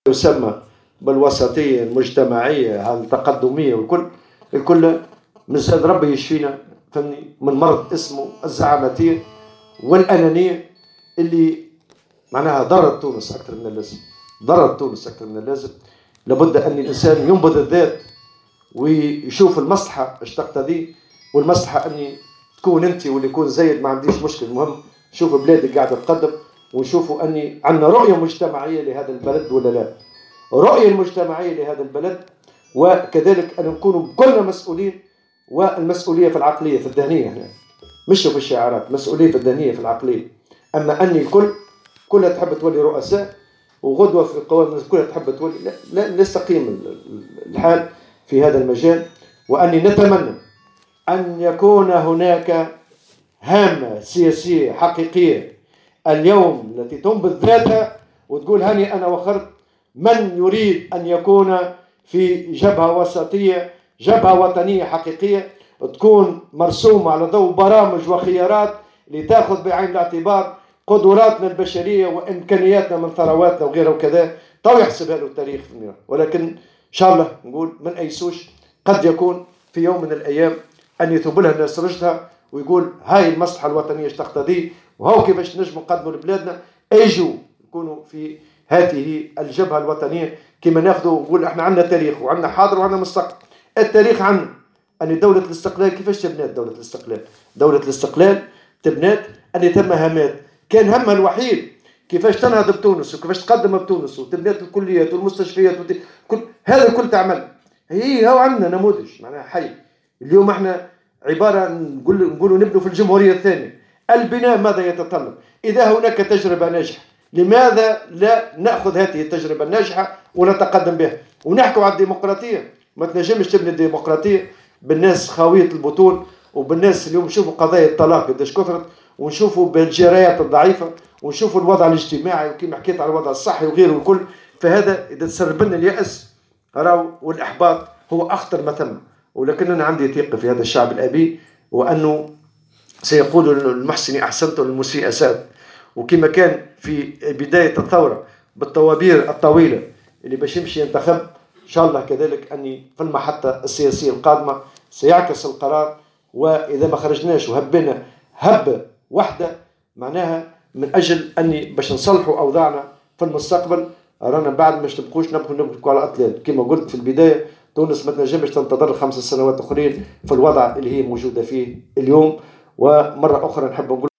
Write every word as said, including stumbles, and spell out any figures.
يسمى بالوسطية المجتمعية التقدمية والكل الكل نسأل ربي يشفينا فهمني من مرض اسمه الزعامتية والأنانية اللي معناها ضرت تونس أكثر من اللازم. ضرت تونس أكثر من اللازم. لابد أن الإنسان ينبذ الذات ويشوف المصلحة ايش تقتضي، والمصلحة أني تكون أنت واللي يكون زايد ما عنديش مشكل. المهم شوف بلادك قاعدة تقدم ونشوفوا أني عندنا رؤية مجتمعية لهذا البلد ولا لا. رؤية المجتمعية لهذا البلد، وكذلك أن نكونوا كلنا مسؤولين، والمسؤولية في العقلية في الذهنية هنا مش في الشعارات، مسؤولية في الذهنية في العقلية. أما أني الكل كلها تحب تولي رؤساء وغدوة في القوائم كلها تحب تولي، لا, لا نستقيم الحال في هذا المجال. وأني نتمنى أن يكون هناك هامة سياسية حقيقية اليوم التي تنبذ ذاتها وتقول هاني أنا وخرت من يريد أن يكون في جبهة وسطية، جبهة وطنية حقيقية تكون مرسومة على ضوء برامج وخيارات لتأخذ بعين الاعتبار قدراتنا البشرية وإمكانياتنا من ثرواتنا وغيره وكذا. تو يحسبها له التاريخ، ولكن إن شاء الله نقول من أيسوش قد يكون في يوم من الأيام أن يثوب لها الناس رشدها ويقول هاي المصلحة الوطنية ايش تقتضي وهو كيفاش نجموا نقدموا لبلادنا. اجوا يكونوا في هذه الجبهة الوطنية كما ناخذوا نقول احنا عندنا تاريخ وعندنا حاضر وعندنا مستقبل. التاريخ عندنا أن دولة الاستقلال كيفاش تبنات دولة الاستقلال؟ دولة الاستقلال تبنات أن ثم هامات كان همها الوحيد كيفاش تنهض بتونس وكيفاش تقدم بتونس وتبنات الكليات والمستشفيات وت... كل... هذا الكل تعمل. هي هو عندنا نموذج معناها حي. اليوم احنا عبارة نقول نقولوا نبنوا في الجمهورية الثانية. البناء ماذا يتطلب؟ إذا هناك تجربة ناجحة لماذا لا نأخذ هذه التجربة الناجحة ونتقدم بها؟ ونحكوا على الديمقراطية. ما تنجمش تبني الديمقراطية بالناس خاوية البطون وبالناس اليوم نشوفوا قضايا الطلاق قداش كثرت، ونشوفوا بالجرايات الضعيفة، ونشوفوا الوضع الاجتماعي وكما حكيت على الوضع الصحي وغيره الكل. فهذا إذا تسرب لنا اليأس راو والإحباط هو أخطر ما ثم. ولكن أنا عندي ثقة في هذا الشعب الأبي، وأنه سيقول المحسن أحسنت والمسيء أسأت. وكما كان في بداية الثورة بالطوابير الطويلة اللي باش يمشي ينتخب، إن شاء الله كذلك أني في المحطة السياسية القادمة سيعكس القرار. وإذا ما خرجناش وهبنا هبة واحدة معناها من أجل أني باش نصلحوا أوضاعنا في المستقبل، رانا بعد مش نبقوش نبقوا نبقوا على أطلال. كما قلت في البداية تونس ما تنجمش تنتظر خمس سنوات أخرين في الوضع اللي هي موجودة فيه اليوم. ومرة أخرى نحب نقول